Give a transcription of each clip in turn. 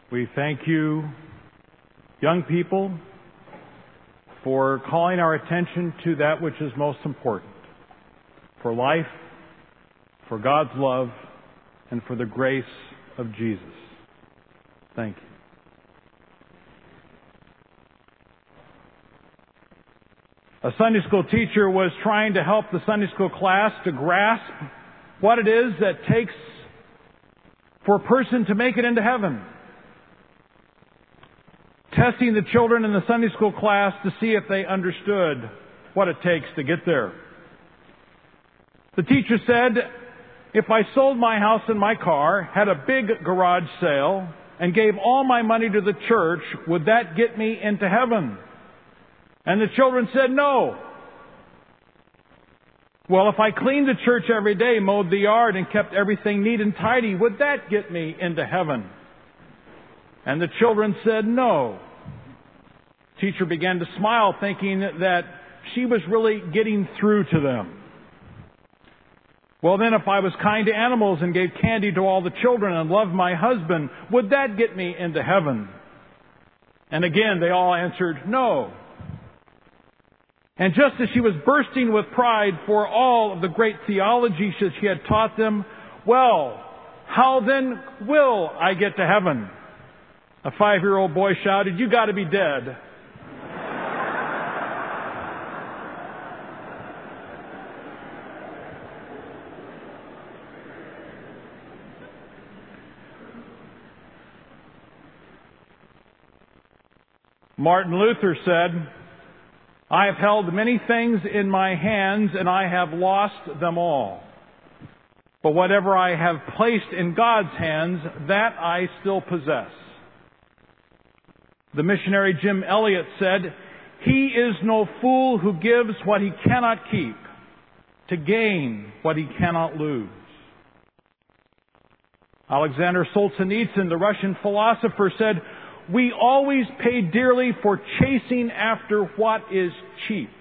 We thank you, young people, for calling our attention to that which is most important, for life, for God's love, and for the grace of Jesus. Thank you. A Sunday school teacher was trying to help the Sunday school class to grasp what it is that takes for a person to make it into heaven. Testing the children in the Sunday school class to see if they understood what it takes to get there. The teacher said, if I sold my house and my car, had a big garage sale, and gave all my money to the church, would that get me into heaven? And the children said, no. Well, if I cleaned the church every day, mowed the yard, and kept everything neat and tidy, would that get me into heaven? And the children said, no. Teacher began to smile, thinking that she was really getting through to them. Well, then if I was kind to animals and gave candy to all the children and loved my husband, would that get me into heaven? And again, they all answered, no. And just as she was bursting with pride for all of the great theology she had taught them, well, how then will I get to heaven? A 5-year-old boy shouted, you got to be dead. Martin Luther said, I have held many things in my hands and I have lost them all. But whatever I have placed in God's hands, that I still possess. The missionary Jim Elliot said, he is no fool who gives what he cannot keep to gain what he cannot lose. Alexander Solzhenitsyn, the Russian philosopher, said, we always pay dearly for chasing after what is cheap.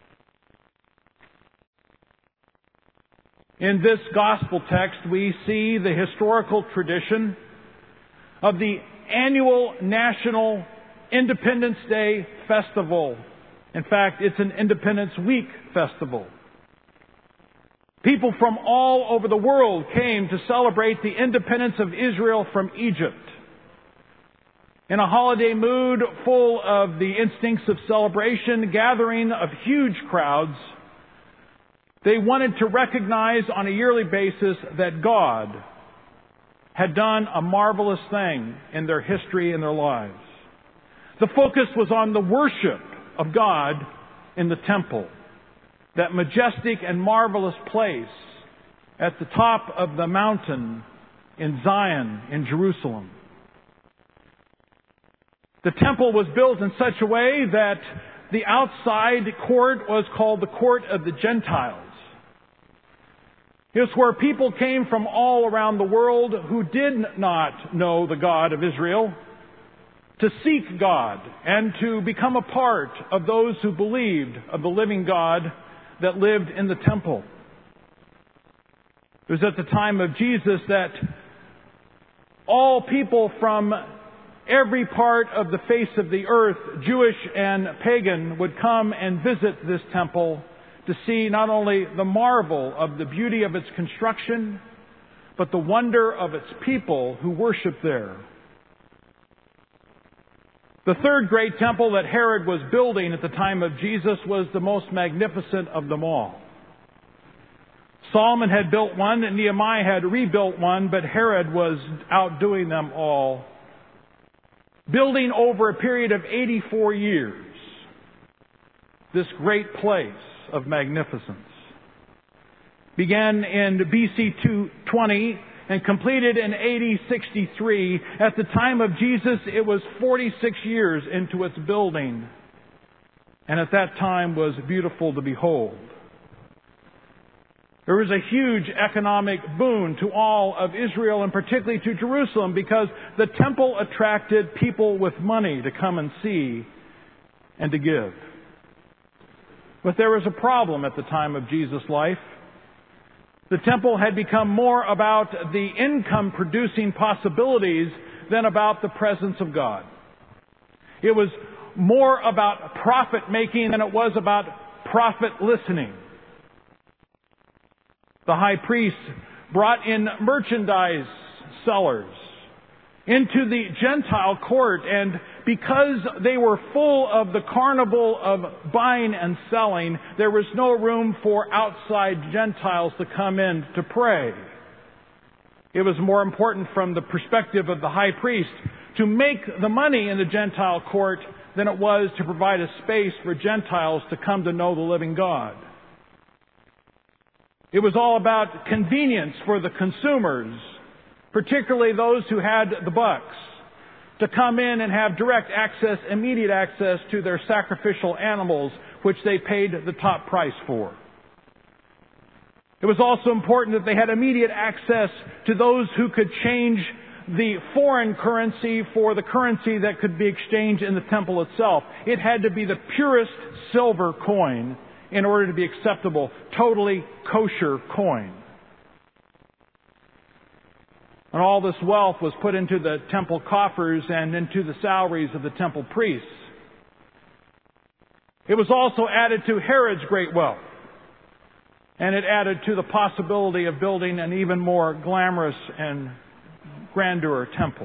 In this gospel text, we see the historical tradition of the annual National Independence Day Festival. In fact, it's an Independence Week festival. People from all over the world came to celebrate the independence of Israel from Egypt. In a holiday mood full of the instincts of celebration, gathering of huge crowds, they wanted to recognize on a yearly basis that God had done a marvelous thing in their history and their lives. The focus was on the worship of God in the temple, that majestic and marvelous place at the top of the mountain in Zion, in Jerusalem. The temple was built in such a way that the outside court was called the court of the Gentiles. It was where people came from all around the world who did not know the God of Israel to seek God and to become a part of those who believed of the living God that lived in the temple. It was at the time of Jesus that all people from every part of the face of the earth, Jewish and pagan, would come and visit this temple to see not only the marvel of the beauty of its construction, but the wonder of its people who worship there. The third great temple that Herod was building at the time of Jesus was the most magnificent of them all. Solomon had built one, and Nehemiah had rebuilt one, but Herod was outdoing them all, building over a period of 84 years this great place of magnificence. Began in BC 220 and completed in AD 63. At the time of Jesus, it was 46 years into its building, and at that time was beautiful to behold. There was a huge economic boon to all of Israel, and particularly to Jerusalem, because the temple attracted people with money to come and see and to give. But there was a problem at the time of Jesus' life. The temple had become more about the income-producing possibilities than about the presence of God. It was more about profit making than it was about profit listening. The high priest brought in merchandise sellers into the Gentile court, and because they were full of the carnival of buying and selling, there was no room for outside Gentiles to come in to pray. It was more important from the perspective of the high priest to make the money in the Gentile court than it was to provide a space for Gentiles to come to know the living God. It was all about convenience for the consumers, particularly those who had the bucks, to come in and have direct access, immediate access to their sacrificial animals, which they paid the top price for. It was also important that they had immediate access to those who could change the foreign currency for the currency that could be exchanged in the temple itself. It had to be the purest silver coin in order to be acceptable, totally kosher coin. And all this wealth was put into the temple coffers and into the salaries of the temple priests. It was also added to Herod's great wealth. And it added to the possibility of building an even more glamorous and grandeur temple.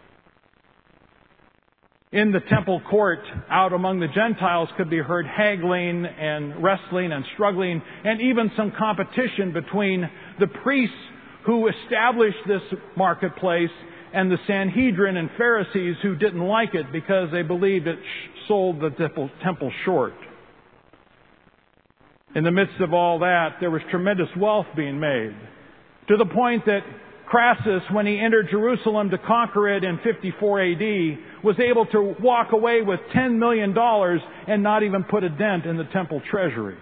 In the temple court, out among the Gentiles, could be heard haggling and wrestling and struggling, and even some competition between the priests who established this marketplace and the Sanhedrin and Pharisees who didn't like it because they believed it sold the temple short. In the midst of all that, there was tremendous wealth being made, to the point that Crassus, when he entered Jerusalem to conquer it in 54 AD, was able to walk away with $10 million and not even put a dent in the temple treasury.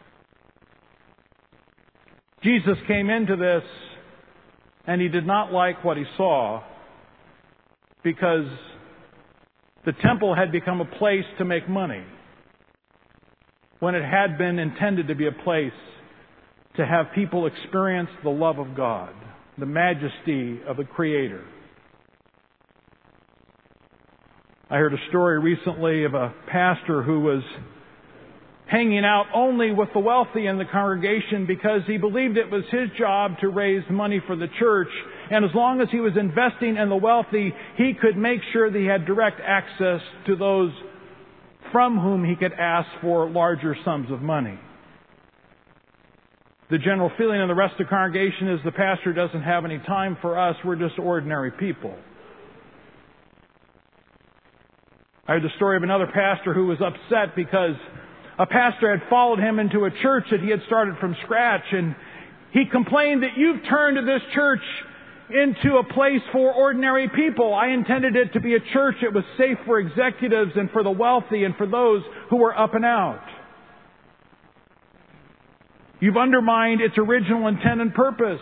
Jesus came into this, and he did not like what he saw, because the temple had become a place to make money when it had been intended to be a place to have people experience the love of God, the majesty of the Creator. I heard a story recently of a pastor who was hanging out only with the wealthy in the congregation because he believed it was his job to raise money for the church, and as long as he was investing in the wealthy, he could make sure that he had direct access to those from whom he could ask for larger sums of money. The general feeling in the rest of the congregation is the pastor doesn't have any time for us, we're just ordinary people. I heard the story of another pastor who was upset because a pastor had followed him into a church that he had started from scratch, and he complained that you've turned this church into a place for ordinary people. I intended it to be a church that was safe for executives and for the wealthy and for those who were up and out. You've undermined its original intent and purpose.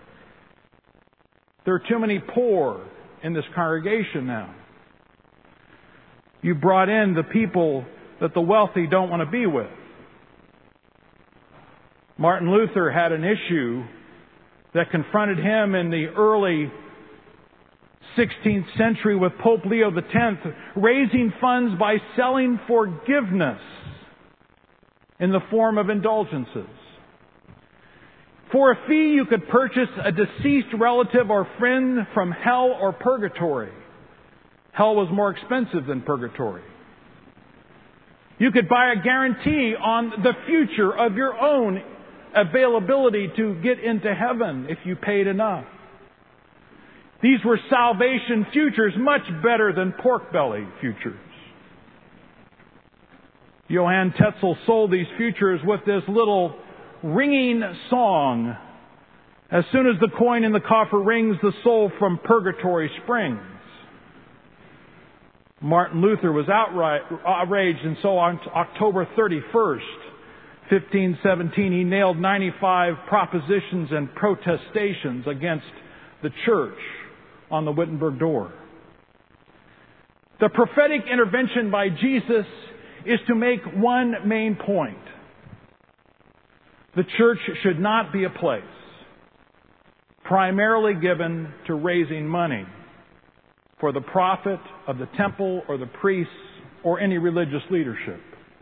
There are too many poor in this congregation now. You brought in the people that the wealthy don't want to be with. Martin Luther had an issue that confronted him in the early 16th century with Pope Leo X, raising funds by selling forgiveness in the form of indulgences. For a fee, you could purchase a deceased relative or friend from hell or purgatory. Hell was more expensive than purgatory. You could buy a guarantee on the future of your own availability to get into heaven if you paid enough. These were salvation futures, much better than pork belly futures. Johann Tetzel sold these futures with this little ringing song. As soon as the coin in the coffer rings, the soul from purgatory springs. Martin Luther was outraged, and so on October 31st, 1517, he nailed 95 propositions and protestations against the church on the Wittenberg door. The prophetic intervention by Jesus is to make one main point. The church should not be a place primarily given to raising money. for the profit of the temple or the priests or any religious leadership.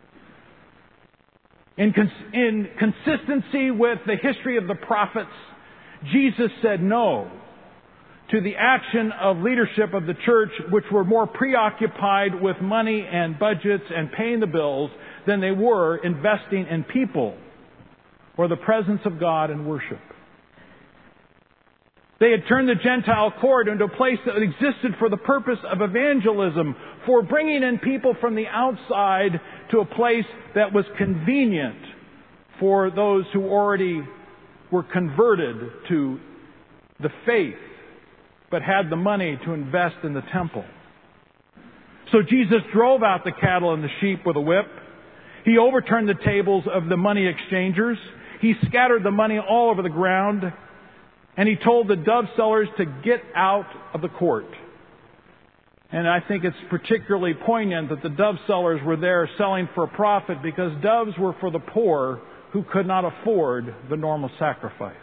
In consistency with the history of the prophets, Jesus said no to the action of leadership of the church, which were more preoccupied with money and budgets and paying the bills than they were investing in people or the presence of God and worship. They had turned the Gentile court into a place that existed for the purpose of evangelism, for bringing in people from the outside to a place that was convenient for those who already were converted to the faith, but had the money to invest in the temple. So Jesus drove out the cattle and the sheep with a whip. He overturned the tables of the money exchangers. He scattered the money all over the ground. And he told the dove sellers to get out of the court. And I think it's particularly poignant that the dove sellers were there selling for a profit, because doves were for the poor who could not afford the normal sacrifice.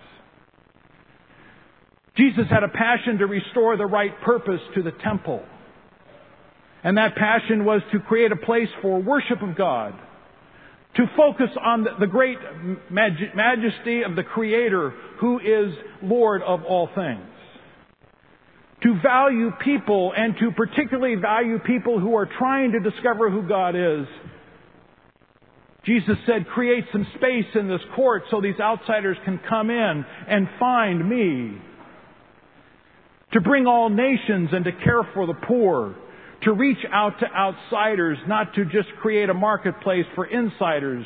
Jesus had a passion to restore the right purpose to the temple. And that passion was to create a place for worship of God, to focus on the great majesty of the Creator, who is Lord of all things. To value people, and to particularly value people who are trying to discover who God is. Jesus said, create some space in this court so these outsiders can come in and find me. To bring all nations and to care for the poor. To reach out to outsiders, not to just create a marketplace for insiders.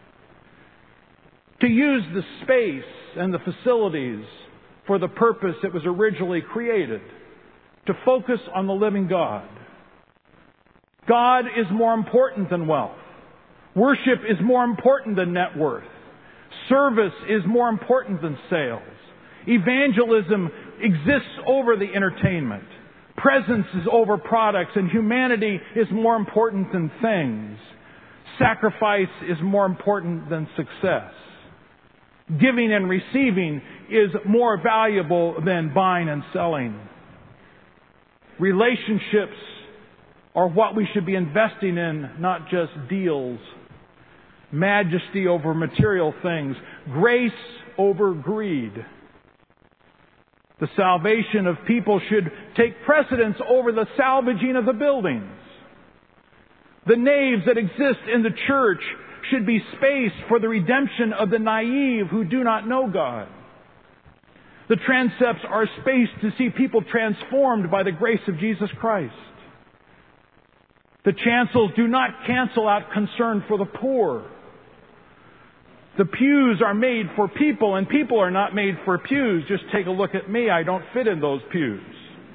To use the space and the facilities for the purpose it was originally created. To focus on the living God. God is more important than wealth. Worship is more important than net worth. Service is more important than sales. Evangelism exists over the entertainment. Presence is over products, and humanity is more important than things. Sacrifice is more important than success. Giving and receiving is more valuable than buying and selling. Relationships are what we should be investing in, not just deals. Majesty over material things. Grace over greed. The salvation of people should take precedence over the salvaging of the buildings. The naves that exist in the church should be space for the redemption of the naive who do not know God. The transepts are space to see people transformed by the grace of Jesus Christ. The chancels do not cancel out concern for the poor. The pews are made for people, and people are not made for pews. Just take a look at me. I don't fit in those pews.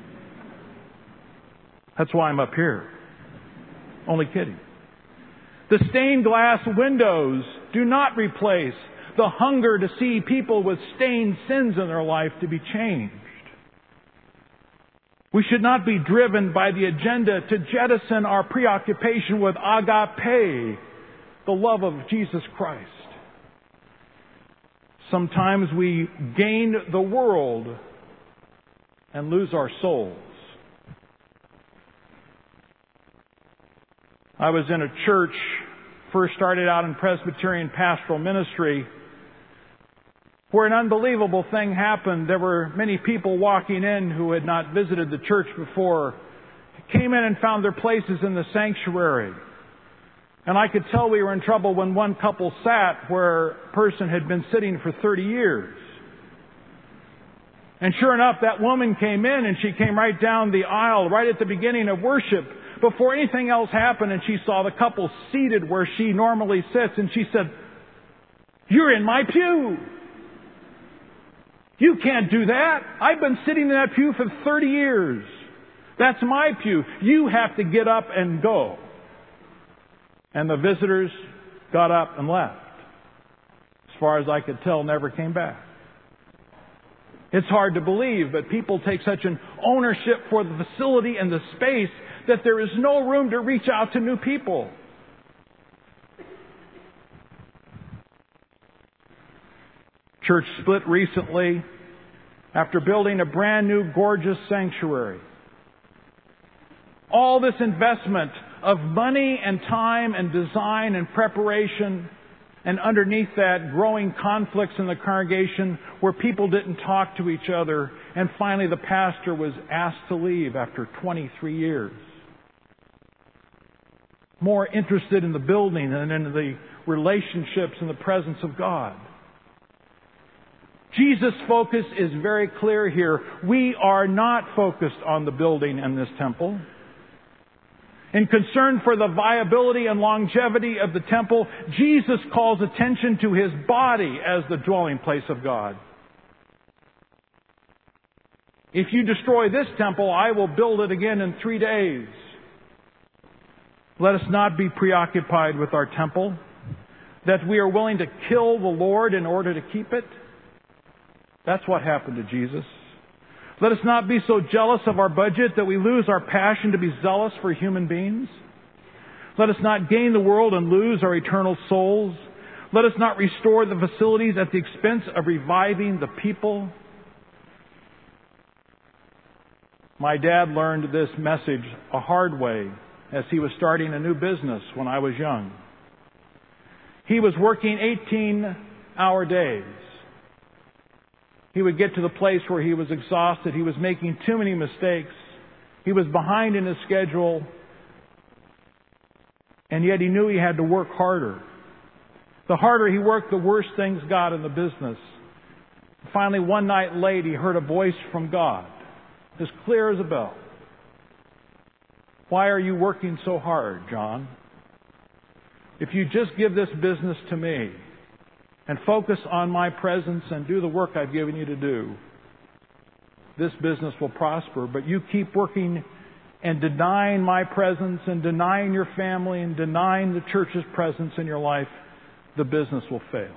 That's why I'm up here. Only kidding. The stained glass windows do not replace the hunger to see people with stained sins in their life to be changed. We should not be driven by the agenda to jettison our preoccupation with agape, the love of Jesus Christ. Sometimes we gain the world and lose our souls. I was in a church, first started out in Presbyterian pastoral ministry, where an unbelievable thing happened. There were many people walking in who had not visited the church before, came in and found their places in the sanctuary. And I could tell we were in trouble when one couple sat where a person had been sitting for 30 years. And sure enough, that woman came in, and she came right down the aisle, right at the beginning of worship, before anything else happened, and she saw the couple seated where she normally sits, and she said, "You're in my pew. You can't do that. I've been sitting in that pew for 30 years. That's my pew. You have to get up and go." And the visitors got up and left. As far as I could tell, never came back. It's hard to believe, but people take such an ownership for the facility and the space that there is no room to reach out to new people. Church split recently after building a brand new gorgeous sanctuary. All this investment of money and time and design and preparation, and underneath that, growing conflicts in the congregation where people didn't talk to each other, and finally the pastor was asked to leave after 23 years. More interested in the building than in the relationships and the presence of God. Jesus' focus is very clear here. We are not focused on the building and this temple. In concern for the viability and longevity of the temple, Jesus calls attention to His body as the dwelling place of God. If you destroy this temple, I will build it again in 3 days. Let us not be preoccupied with our temple, that we are willing to kill the Lord in order to keep it. That's what happened to Jesus. Let us not be so jealous of our budget that we lose our passion to be zealous for human beings. Let us not gain the world and lose our eternal souls. Let us not restore the facilities at the expense of reviving the people. My dad learned this message a hard way as he was starting a new business when I was young. He was working 18-hour days. He would get to the place where he was exhausted. He was making too many mistakes. He was behind in his schedule. And yet he knew he had to work harder. The harder he worked, the worse things got in the business. Finally, one night late, he heard a voice from God, as clear as a bell. Why are you working so hard, John? If you just give this business to me, and focus on my presence and do the work I've given you to do, this business will prosper. But you keep working and denying my presence and denying your family and denying the church's presence in your life, the business will fail.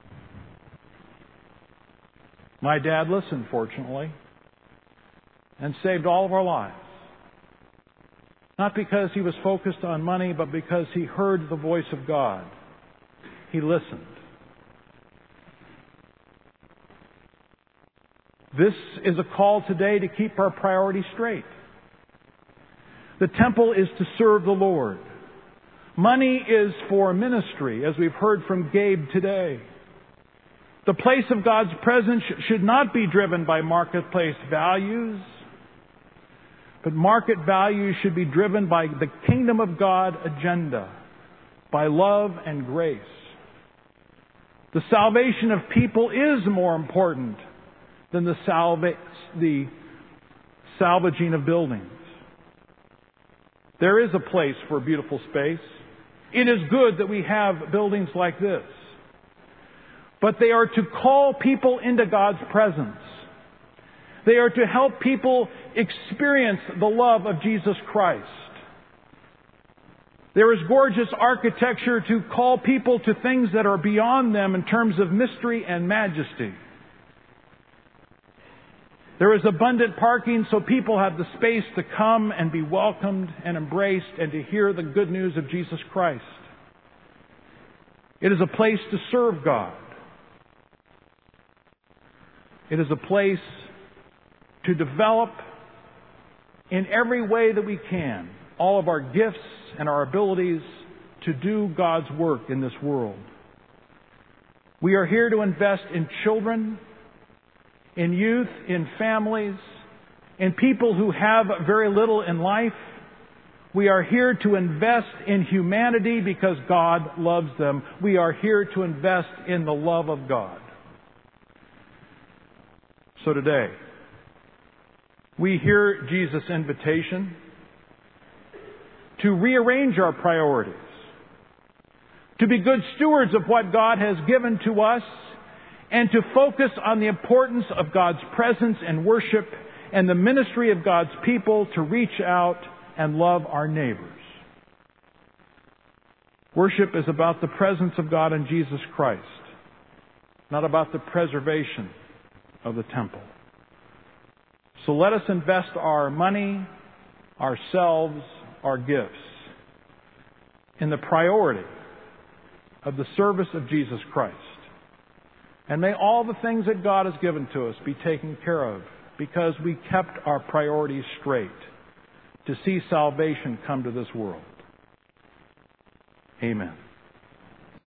My dad listened, fortunately, and saved all of our lives. Not because he was focused on money, but because he heard the voice of God. He listened. This is a call today to keep our priorities straight. The temple is to serve the Lord. Money is for ministry, as we've heard from Gabe today. The place of God's presence should not be driven by marketplace values, but market values should be driven by the kingdom of God agenda, by love and grace. The salvation of people is more important than the salvaging of buildings. There is a place for a beautiful space. It is good that we have buildings like this. But they are to call people into God's presence. They are to help people experience the love of Jesus Christ. There is gorgeous architecture to call people to things that are beyond them in terms of mystery and majesty. There is abundant parking so people have the space to come and be welcomed and embraced and to hear the good news of Jesus Christ. It is a place to serve God. It is a place to develop in every way that we can all of our gifts and our abilities to do God's work in this world. We are here to invest in children, in youth, in families, in people who have very little in life. We are here to invest in humanity because God loves them. We are here to invest in the love of God. So today, we hear Jesus' invitation to rearrange our priorities, to be good stewards of what God has given to us, and to focus on the importance of God's presence and worship and the ministry of God's people to reach out and love our neighbors. Worship is about the presence of God in Jesus Christ, not about the preservation of the temple. So let us invest our money, ourselves, our gifts in the priority of the service of Jesus Christ. And may all the things that God has given to us be taken care of because we kept our priorities straight. to see salvation come to this world. Amen.